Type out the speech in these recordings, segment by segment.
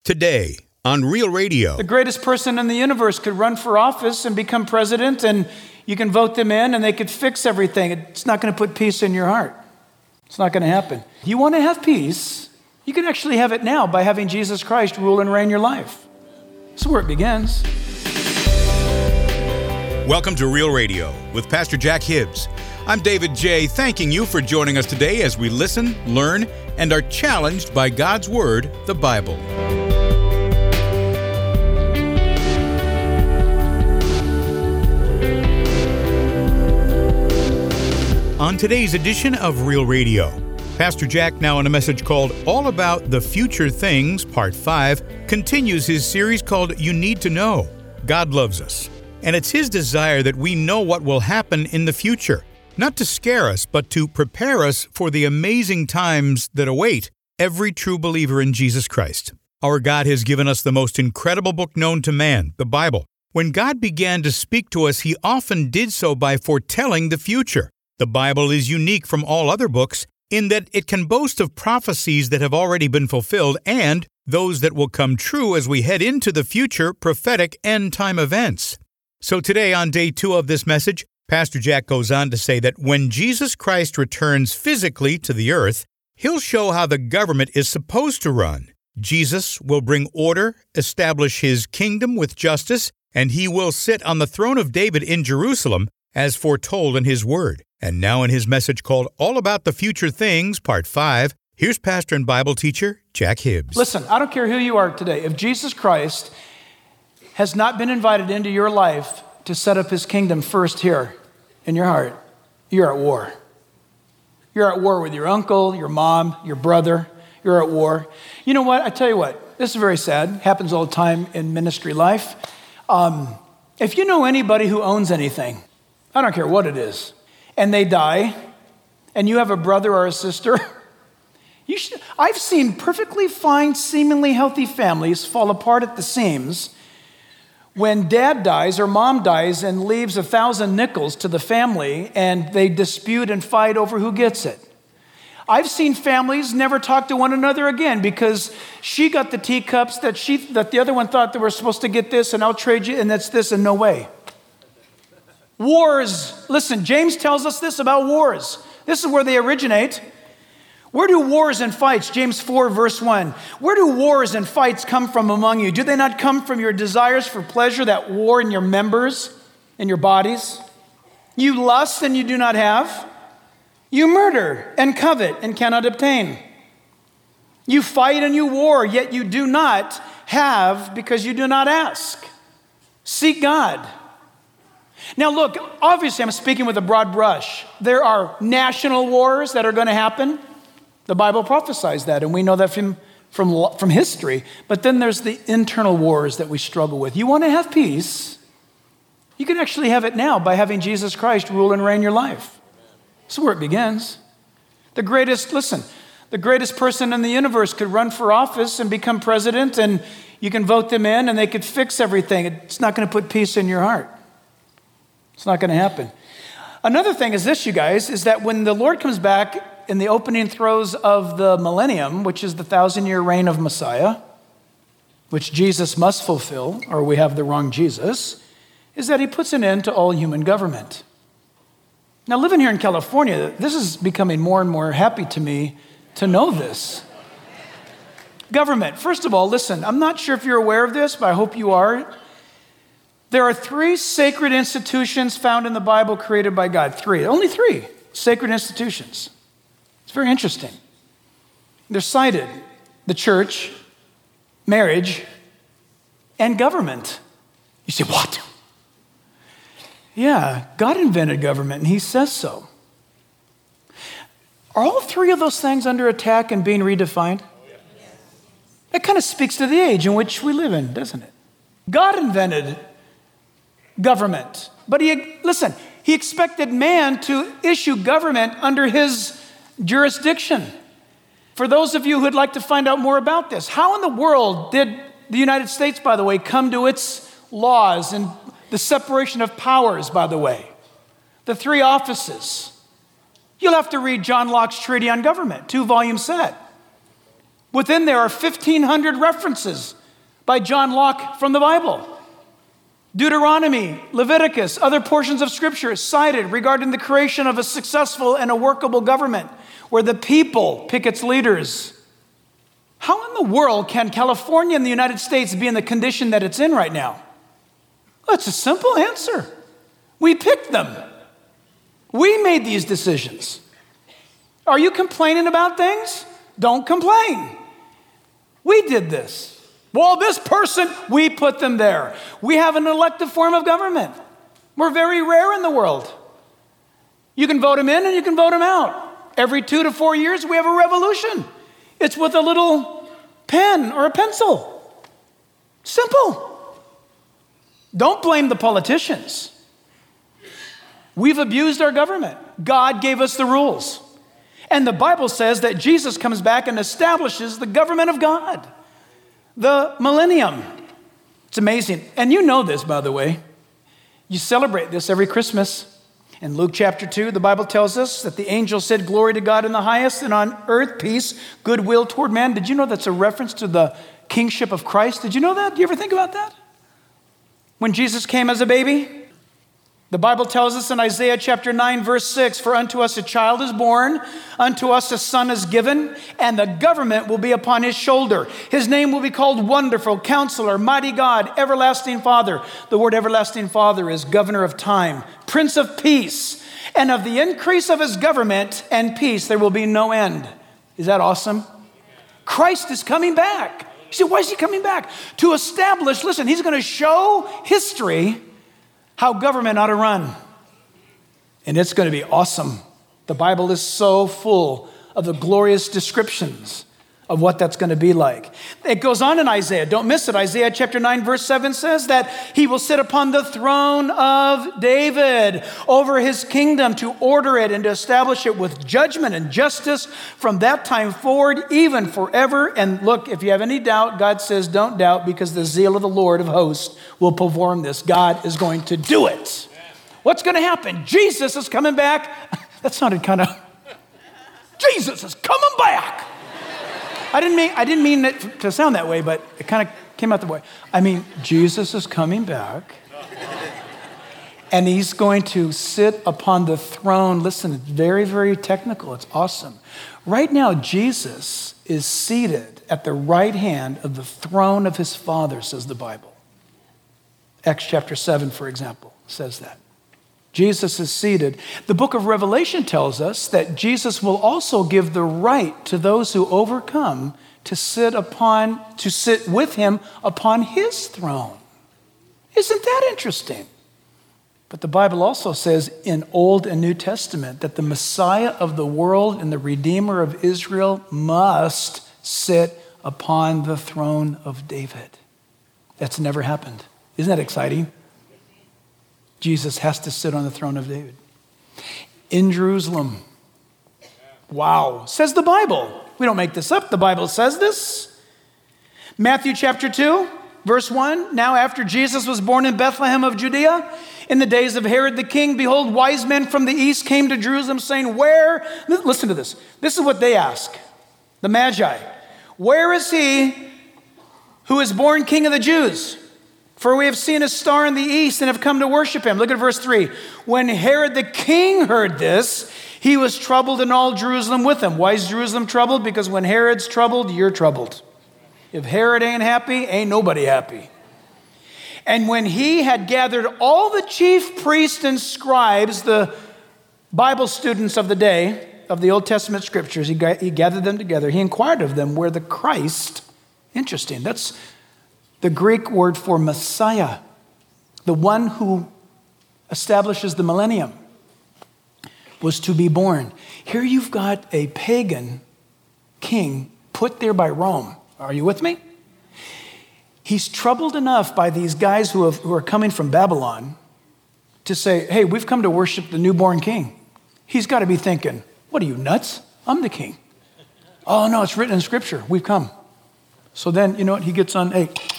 Today on Real Radio. The greatest person in the universe could run for office and become president, and you can vote them in and they could fix everything. It's not going to put peace in your heart. It's not going to happen. You want to have peace? You can actually have it now by having Jesus Christ rule and reign your life. That's where it begins. Welcome to Real Radio with Pastor Jack Hibbs. I'm David J., thanking you for joining us today as we listen, learn, and are challenged by God's Word, the Bible. On today's edition of Real Radio, Pastor Jack, now in a message called All About the Future Things, Part 5, continues his series called You Need to Know. God loves us, and it's His desire that we know what will happen in the future, not to scare us, but to prepare us for the amazing times that await every true believer in Jesus Christ. Our God has given us the most incredible book known to man, the Bible. When God began to speak to us, He often did so by foretelling the future. The Bible is unique from all other books in that it can boast of prophecies that have already been fulfilled and those that will come true as we head into the future prophetic end-time events. So today, on day 2 of this message, Pastor Jack goes on to say that when Jesus Christ returns physically to the earth, He'll show how the government is supposed to run. Jesus will bring order, establish His kingdom with justice, and He will sit on the throne of David in Jerusalem as foretold in His Word. And now in his message called All About the Future Things, Part 5, here's pastor and Bible teacher Jack Hibbs. Listen, I don't care who you are today. If Jesus Christ has not been invited into your life to set up His kingdom first here in your heart, you're at war. You're at war with your uncle, your mom, your brother. You're at war. You know what? I tell you what, this is very sad. It happens all the time in ministry life. If you know anybody who owns anything, I don't care what it is, and they die, and you have a brother or a sister, I've seen perfectly fine, seemingly healthy families fall apart at the seams when dad dies or mom dies and leaves 1,000 nickels to the family, and they dispute and fight over who gets it. I've seen families never talk to one another again because she got the teacups that the other one thought they were supposed to get this, and I'll trade you, and that's this, and no way. Wars, listen, James tells us this about wars. This is where they originate. Where do wars and fights, James 4, verse 1, where do wars and fights come from among you? Do they not come from your desires for pleasure that war in your members, in your bodies? You lust and you do not have. You murder and covet and cannot obtain. You fight and you war, yet you do not have because you do not ask. Seek God. Now look, obviously I'm speaking with a broad brush. There are national wars that are going to happen. The Bible prophesies that, and we know that from history. But then there's the internal wars that we struggle with. You want to have peace? You can actually have it now by having Jesus Christ rule and reign your life. That's where it begins. The greatest person in the universe could run for office and become president, and you can vote them in and they could fix everything. It's not going to put peace in your heart. It's not going to happen. Another thing is this, you guys, is that when the Lord comes back in the opening throes of the millennium, which is the 1,000-year reign of Messiah, which Jesus must fulfill, or we have the wrong Jesus, is that He puts an end to all human government. Now, living here in California, this is becoming more and more happy to me to know this. Government. First of all, listen, I'm not sure if you're aware of this, but I hope you are. There are 3 sacred institutions found in the Bible created by God. 3. Only 3 sacred institutions. It's very interesting. They're cited: the church, marriage, and government. You say, what? Yeah, God invented government, and He says so. Are all 3 of those things under attack and being redefined? It kind of speaks to the age in which we live in, doesn't it? God invented government. But He expected man to issue government under His jurisdiction. For those of you who'd like to find out more about this, how in the world did the United States, by the way, come to its laws and the separation of powers, by the way? The 3 offices. You'll have to read John Locke's Treatise on Government, 2-volume set. Within there are 1,500 references by John Locke from the Bible. Deuteronomy, Leviticus, other portions of Scripture cited regarding the creation of a successful and a workable government where the people pick its leaders. How in the world can California and the United States be in the condition that it's in right now? Well, it's a simple answer. We picked them. We made these decisions. Are you complaining about things? Don't complain. We did this. Well, this person, we put them there. We have an elective form of government. We're very rare in the world. You can vote them in and you can vote them out. Every 2 to 4 years, we have a revolution. It's with a little pen or a pencil. Simple. Don't blame the politicians. We've abused our government. God gave us the rules. And the Bible says that Jesus comes back and establishes the government of God. The millennium. It's amazing. And you know this, by the way. You celebrate this every Christmas. In Luke chapter 2, the Bible tells us that the angel said, "Glory to God in the highest, and on earth peace, goodwill toward man." Did you know that's a reference to the kingship of Christ? Did you know that? Do you ever think about that? When Jesus came as a baby? The Bible tells us in Isaiah chapter 9, verse 6, "For unto us a child is born, unto us a son is given, and the government will be upon his shoulder. His name will be called Wonderful, Counselor, Mighty God, Everlasting Father." The word everlasting Father is governor of time, Prince of Peace. "And of the increase of his government and peace there will be no end." Is that awesome? Christ is coming back. You say, why is he coming back? To establish, listen, he's going to show history how government ought to run. And it's going to be awesome. The Bible is so full of the glorious descriptions of what that's going to be like. It goes on in Isaiah. Don't miss it. Isaiah chapter 9, verse 7 says that he will sit upon the throne of David over his kingdom to order it and to establish it with judgment and justice from that time forward, even forever. And look, if you have any doubt, God says, don't doubt, because the zeal of the Lord of hosts will perform this. God is going to do it. What's going to happen? Jesus is coming back. That sounded kind of, Jesus is coming back. I didn't mean it to sound that way, but it kind of came out the way. I mean, Jesus is coming back, and he's going to sit upon the throne. Listen, it's very, very technical. It's awesome. Right now, Jesus is seated at the right hand of the throne of his Father, says the Bible. Acts chapter 7, for example, says that. Jesus is seated. The book of Revelation tells us that Jesus will also give the right to those who overcome to sit with him upon his throne. Isn't that interesting? But the Bible also says in Old and New Testament that the Messiah of the world and the Redeemer of Israel must sit upon the throne of David. That's never happened. Isn't that exciting? Jesus has to sit on the throne of David. In Jerusalem. Wow. Says the Bible. We don't make this up. The Bible says this. Matthew chapter 2, verse 1. "Now after Jesus was born in Bethlehem of Judea, in the days of Herod the king, behold, wise men from the east came to Jerusalem, saying, where," listen to this. This is what they ask. The Magi. "Where is he who is born King of the Jews? For we have seen a star in the east and have come to worship him." Look at verse 3. "When Herod the king heard this, he was troubled, and all Jerusalem with him." Why is Jerusalem troubled? Because when Herod's troubled, you're troubled. If Herod ain't happy, ain't nobody happy. "And when he had gathered all the chief priests and scribes," the Bible students of the day, of the Old Testament scriptures, he gathered them together. "He inquired of them where the Christ," interesting, that's the Greek word for Messiah, the one who establishes the millennium, was to be born. Here you've got a pagan king put there by Rome. Are you with me? He's troubled enough by these guys who are coming from Babylon to say, hey, we've come to worship the newborn king. He's got to be thinking, what are you, nuts? I'm the king. Oh, no, it's written in Scripture. We've come. So then, you know what? He gets on,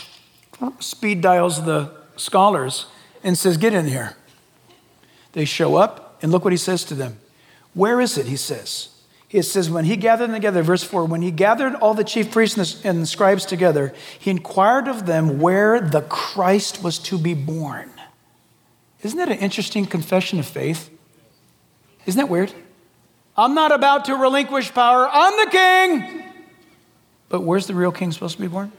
speed dials the scholars and says, get in here. They show up, and look what he says to them. Where is it, he says? It says, when he gathered them together, verse 4, when he gathered all the chief priests and the scribes together, he inquired of them where the Christ was to be born. Isn't that an interesting confession of faith? Isn't that weird? I'm not about to relinquish power. I'm the king. But where's the real king supposed to be born?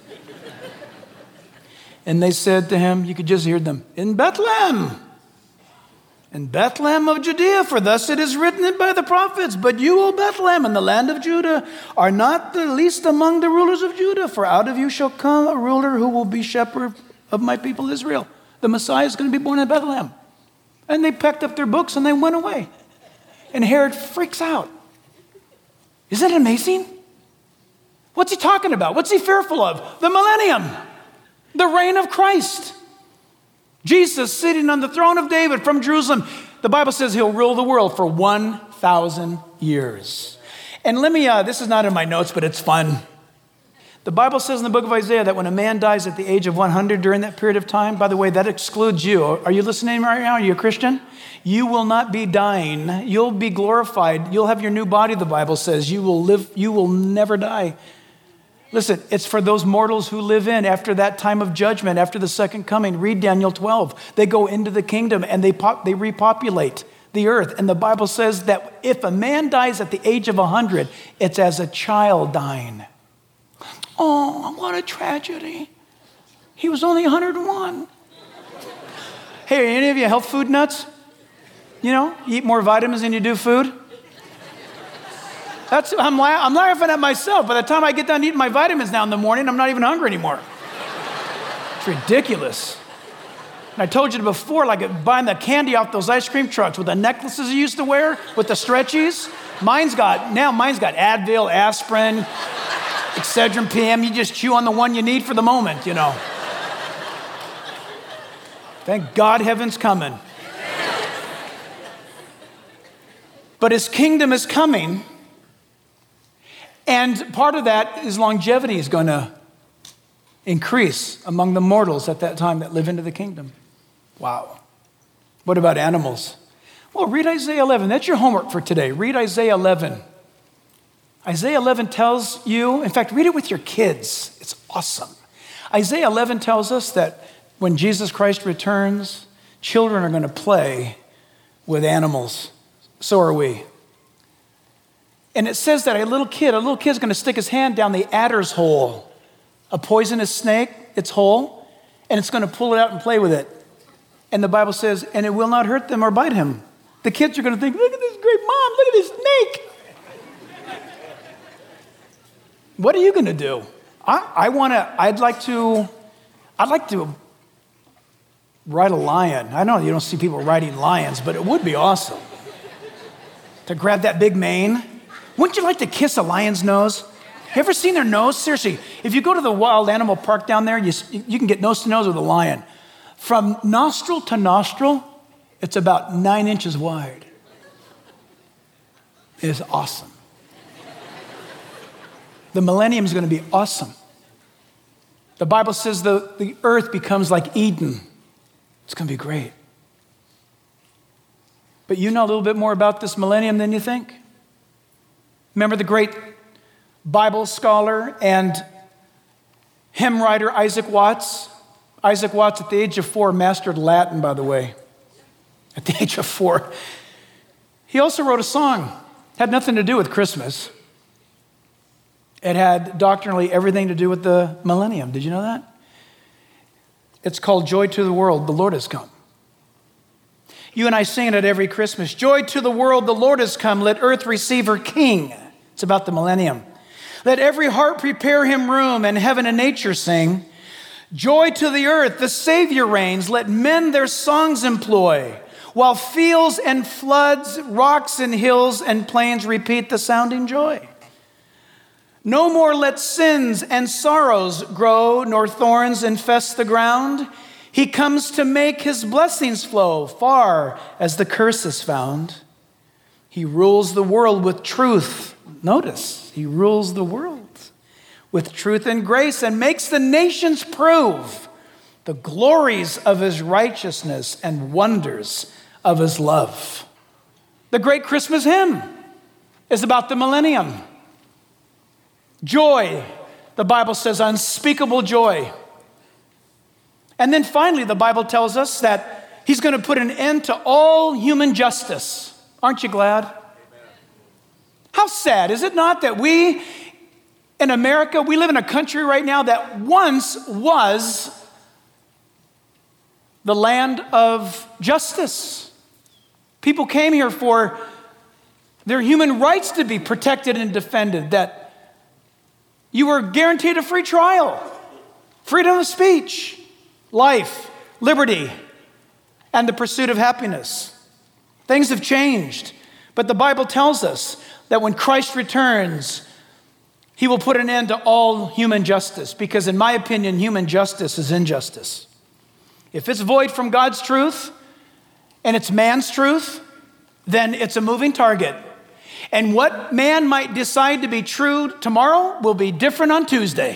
And they said to him, you could just hear them, in Bethlehem. In Bethlehem of Judea, for thus it is written by the prophets, but you, O Bethlehem, in the land of Judah, are not the least among the rulers of Judah, for out of you shall come a ruler who will be shepherd of my people Israel. The Messiah is going to be born in Bethlehem. And they packed up their books and they went away. And Herod freaks out. Isn't that amazing? What's he talking about? What's he fearful of? The millennium, the reign of Christ. Jesus sitting on the throne of David from Jerusalem. The Bible says he'll rule the world for 1,000 years. And let me, this is not in my notes, but it's fun. The Bible says in the book of Isaiah that when a man dies at the age of 100 during that period of time, by the way, that excludes you. Are you listening right now? Are you a Christian? You will not be dying. You'll be glorified. You'll have your new body, the Bible says. You will live. You will never die. Listen, it's for those mortals who live in after that time of judgment, after the second coming. Read Daniel 12. They go into the kingdom and they repopulate the earth. And the Bible says that if a man dies at the age of 100, it's as a child dying. Oh, what a tragedy. He was only 101. Hey, are any of you health food nuts? You know, you eat more vitamins than you do food? I'm laughing at myself. By the time I get done eating my vitamins now in the morning, I'm not even hungry anymore. It's ridiculous. And I told you before, like buying the candy off those ice cream trucks with the necklaces you used to wear with the stretchies. Mine's got Advil, aspirin, Excedrin PM. You just chew on the one you need for the moment, you know. Thank God heaven's coming. But his kingdom is coming. And part of that is longevity is going to increase among the mortals at that time that live into the kingdom. Wow. What about animals? Well, read Isaiah 11. That's your homework for today. Read Isaiah 11. Isaiah 11 tells you, in fact, read it with your kids. It's awesome. Isaiah 11 tells us that when Jesus Christ returns, children are going to play with animals. So are we. And it says that a little kid's going to stick his hand down the adder's hole, a poisonous snake, its hole, and it's going to pull it out and play with it. And the Bible says, and it will not hurt them or bite him. The kids are going to think, look at this great mom, look at this snake. What are you going to do? I'd like to ride a lion. I know you don't see people riding lions, but it would be awesome to grab that big mane. Wouldn't you like to kiss a lion's nose? You ever seen their nose? Seriously, if you go to the wild animal park down there, you can get nose to nose with a lion. From nostril to nostril, it's about 9 inches wide. It is awesome. The millennium is going to be awesome. The Bible says the earth becomes like Eden. It's going to be great. But you know a little bit more about this millennium than you think. Remember the great Bible scholar and hymn writer Isaac Watts? Isaac Watts, at the age of 4, mastered Latin, by the way. At the age of 4. He also wrote a song. It had nothing to do with Christmas. It had doctrinally everything to do with the millennium. Did you know that? It's called Joy to the World, the Lord has come. You and I sing it at every Christmas. Joy to the world, the Lord has come. Let earth receive her King. It's about the millennium. Let every heart prepare him room, and heaven and nature sing. Joy to the earth, the Savior reigns. Let men their songs employ, while fields and floods, rocks and hills and plains repeat the sounding joy. No more let sins and sorrows grow, nor thorns infest the ground. He comes to make his blessings flow far as the curse is found. He rules the world with truth. Notice, he rules the world with truth and grace and makes the nations prove the glories of his righteousness and wonders of his love. The great Christmas hymn. is about the millennium. Joy, the Bible says, unspeakable joy. And then finally, the Bible tells us that he's going to put an end to all human justice. Aren't you glad? Amen. How sad, is it not, that we in America, we live in a country right now that once was the land of justice. People came here for their human rights to be protected and defended, that you were guaranteed a free trial, freedom of speech, life, liberty, and the pursuit of happiness. Things have changed, but the Bible tells us that when Christ returns, he will put an end to all human justice, because in my opinion, human justice is injustice. If it's void from God's truth and it's man's truth, then it's a moving target. And what man might decide to be true tomorrow will be different on Tuesday.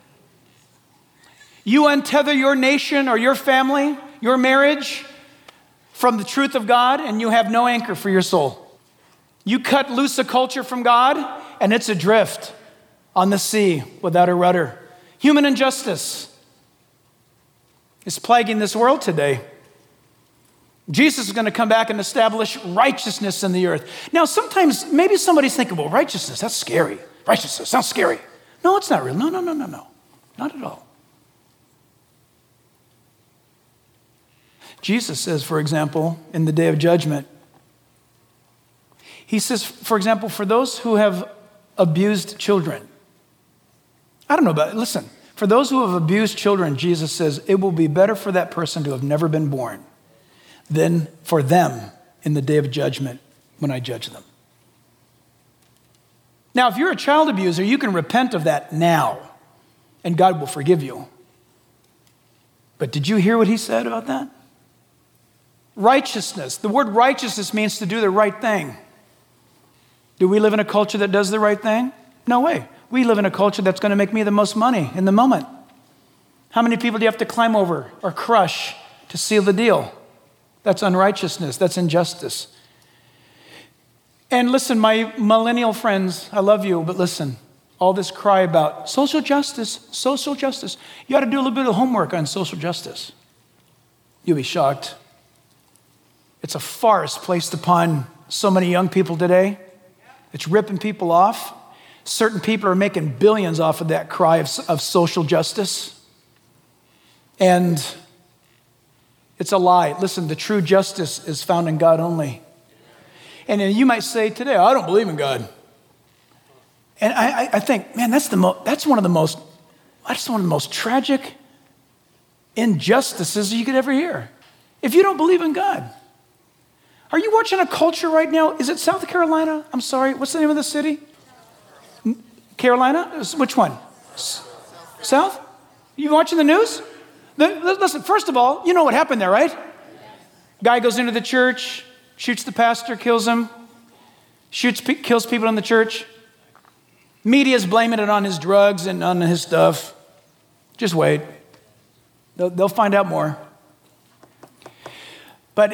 You untether your nation or your family, your marriage from the truth of God, and you have no anchor for your soul. You cut loose a culture from God, and it's adrift on the sea without a rudder. Human injustice is plaguing this world today. Jesus is going to come back and establish righteousness in the earth. Now, sometimes maybe somebody's thinking, well, righteousness, that's scary. Righteousness sounds scary. No, it's not real. No. Not at all. Jesus says, for example, in the day of judgment, he says, for example, for those who have abused children. I don't know about it. Listen, for those who have abused children, Jesus says, it will be better for that person to have never been born than for them in the day of judgment when I judge them. Now, if you're a child abuser, you can repent of that now, and God will forgive you. But did you hear what he said about that? Righteousness. The word righteousness means to do the right thing. Do we live in a culture that does the right thing? No way. We live in a culture that's going to make me the most money in the moment. How many people do you have to climb over or crush to seal the deal? That's unrighteousness. That's injustice. And listen, my millennial friends, I love you, but listen, all this cry about social justice. You ought to do a little bit of homework on social justice. You'll be shocked. It's a farce placed upon so many young people today. It's ripping people off. Certain people are making billions off of that cry of social justice. And it's a lie. Listen, the true justice is found in God only. And you might say today, I don't believe in God. And I think, man, that's one of the most tragic injustices you could ever hear. If you don't believe in God. Are you watching a culture right now? Is it South Carolina? I'm sorry. What's the name of the city? Carolina? Which one? South? You watching the news? Listen, first of all, you know what happened there, right? Guy goes into the church, shoots the pastor, kills him, kills people in the church. Media's blaming it on his drugs and on his stuff. Just wait. They'll find out more. But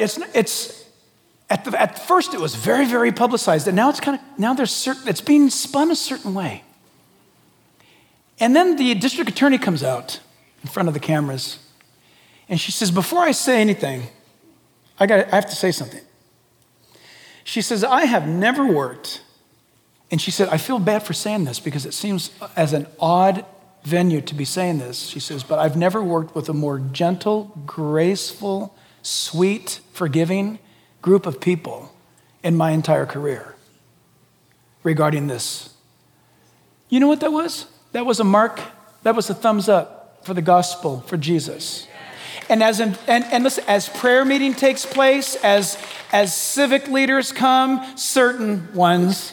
at first it was very, very publicized, and now it's being spun a certain way. And then the district attorney comes out in front of the cameras, and she says, before I say anything, I have to say something. She says, I have never worked, and she said, I feel bad for saying this because it seems as an odd venue to be saying this. She says, but I've never worked with a more gentle, graceful, sweet, forgiving group of people in my entire career regarding this. You know what that was? That was a mark, that was a thumbs up for the gospel, for Jesus. And listen, as prayer meeting takes place, as civic leaders come, certain ones,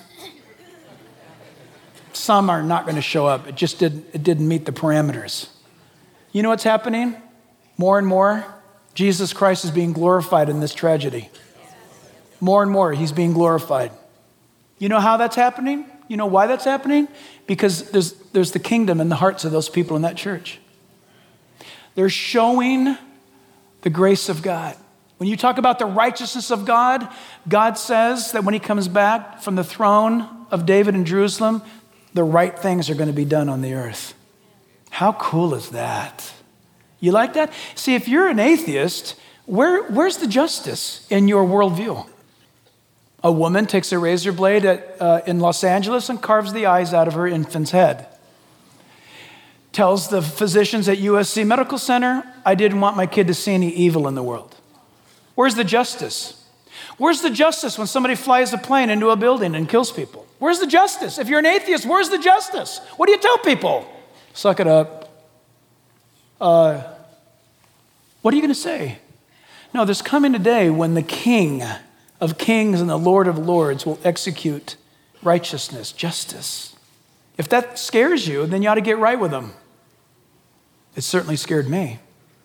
some are not going to show up. It didn't meet the parameters. You know what's happening? More and more, Jesus Christ is being glorified in this tragedy. More and more, he's being glorified. You know how that's happening? You know why that's happening? Because there's the kingdom in the hearts of those people in that church. They're showing the grace of God. When you talk about the righteousness of God, God says that when he comes back from the throne of David in Jerusalem, the right things are going to be done on the earth. How cool is that? You like that? See, if you're an atheist, where's the justice in your worldview? A woman takes a razor blade in Los Angeles and carves the eyes out of her infant's head. Tells the physicians at USC Medical Center, I didn't want my kid to see any evil in the world. Where's the justice? Where's the justice when somebody flies a plane into a building and kills people? Where's the justice? If you're an atheist, where's the justice? What do you tell people? Suck it up. What are you going to say? No, there's coming a day when the King of Kings and the Lord of Lords will execute righteousness, justice. If that scares you, then you ought to get right with him. It certainly scared me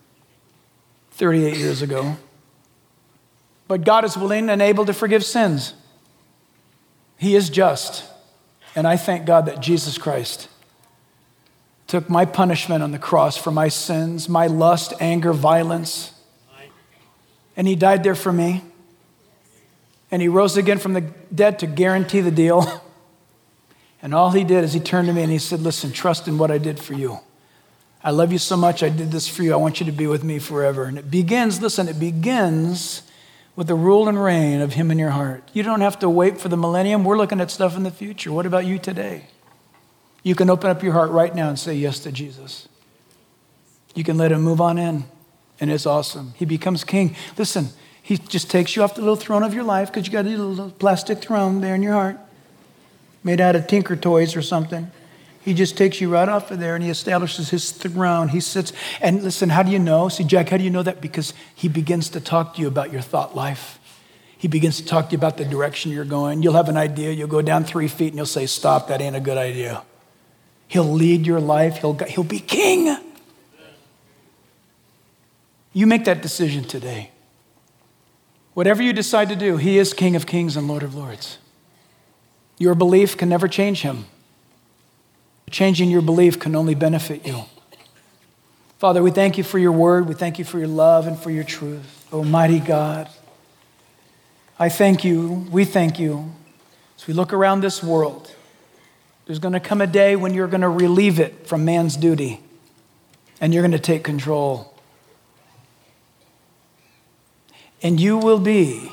38 years ago. But God is willing and able to forgive sins. He is just. And I thank God that Jesus Christ took my punishment on the cross for my sins, my lust, anger, violence. And he died there for me. And he rose again from the dead to guarantee the deal. And all he did is he turned to me and he said, listen, trust in what I did for you. I love you so much, I did this for you. I want you to be with me forever. And it begins with the rule and reign of him in your heart. You don't have to wait for the millennium. We're looking at stuff in the future. What about you today? You can open up your heart right now and say yes to Jesus. You can let him move on in, and it's awesome. He becomes king. Listen, he just takes you off the little throne of your life because you got a little plastic throne there in your heart made out of Tinker Toys or something. He just takes you right off of there and he establishes his throne. He sits, and listen, how do you know? See, Jack, how do you know that? Because he begins to talk to you about your thought life. He begins to talk to you about the direction you're going. You'll have an idea. You'll go down 3 feet and you'll say, stop, that ain't a good idea. He'll lead your life. He'll be king. You make that decision today. Whatever you decide to do, he is King of Kings and Lord of Lords. Your belief can never change him. Changing your belief can only benefit you. Father, we thank you for your word. We thank you for your love and for your truth. Almighty God, I thank you. We thank you. As we look around this world, there's going to come a day when you're going to relieve it from man's duty and you're going to take control. And you will be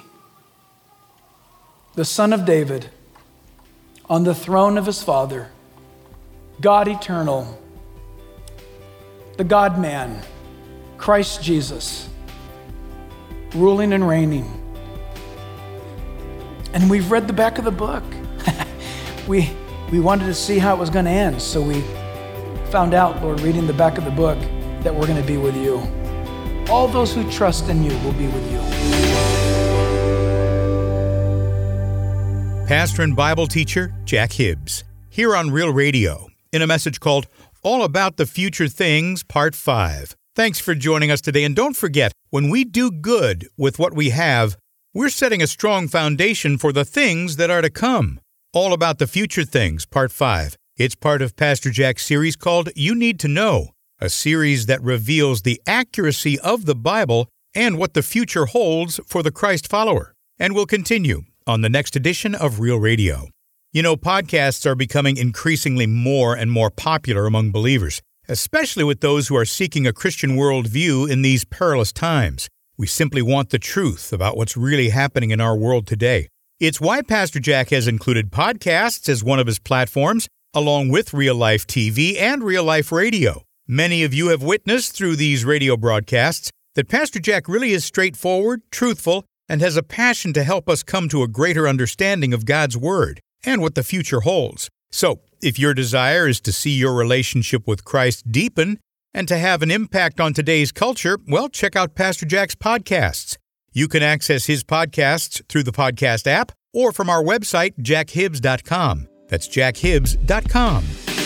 the Son of David on the throne of his Father, God eternal, the God-man, Christ Jesus, ruling and reigning. And we've read the back of the book. We wanted to see how it was going to end, so we found out, Lord, reading the back of the book, that we're going to be with you. All those who trust in you will be with you. Pastor and Bible teacher Jack Hibbs, here on Real Radio, in a message called All About the Future Things, Part 5. Thanks for joining us today, and don't forget, when we do good with what we have, we're setting a strong foundation for the things that are to come. All About the Future Things, Part 5. It's part of Pastor Jack's series called You Need to Know, a series that reveals the accuracy of the Bible and what the future holds for the Christ follower. And we'll continue on the next edition of Real Radio. You know, podcasts are becoming increasingly more and more popular among believers, especially with those who are seeking a Christian worldview in these perilous times. We simply want the truth about what's really happening in our world today. It's why Pastor Jack has included podcasts as one of his platforms, along with Real Life TV and Real Life Radio. Many of you have witnessed through these radio broadcasts that Pastor Jack really is straightforward, truthful, and has a passion to help us come to a greater understanding of God's Word and what the future holds. So, if your desire is to see your relationship with Christ deepen and to have an impact on today's culture, well, check out Pastor Jack's podcasts. You can access his podcasts through the podcast app or from our website, jackhibbs.com. That's jackhibbs.com.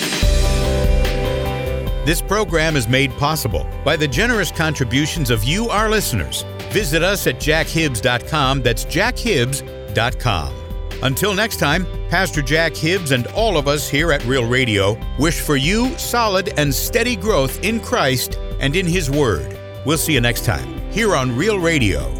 This program is made possible by the generous contributions of you, our listeners. Visit us at jackhibbs.com. That's jackhibbs.com. Until next time, Pastor Jack Hibbs and all of us here at Real Radio wish for you solid and steady growth in Christ and in His Word. We'll see you next time here on Real Radio.